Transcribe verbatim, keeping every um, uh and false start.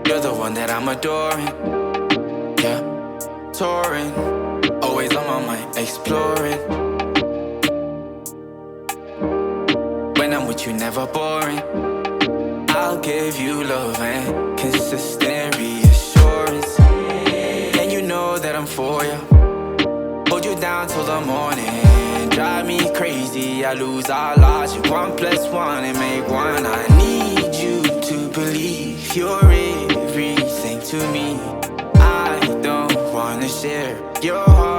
You're the one that I'm adoring. Yeah, touring, always on my mind, exploring. When I'm with you, never boring. I'll give you love and consistent reassurance. And you know that I'm for you. Hold you down till the morning. Drive me crazy, I lose our logic. One plus one and make one. I need you to believe you're everything to me. I don't wanna share your heart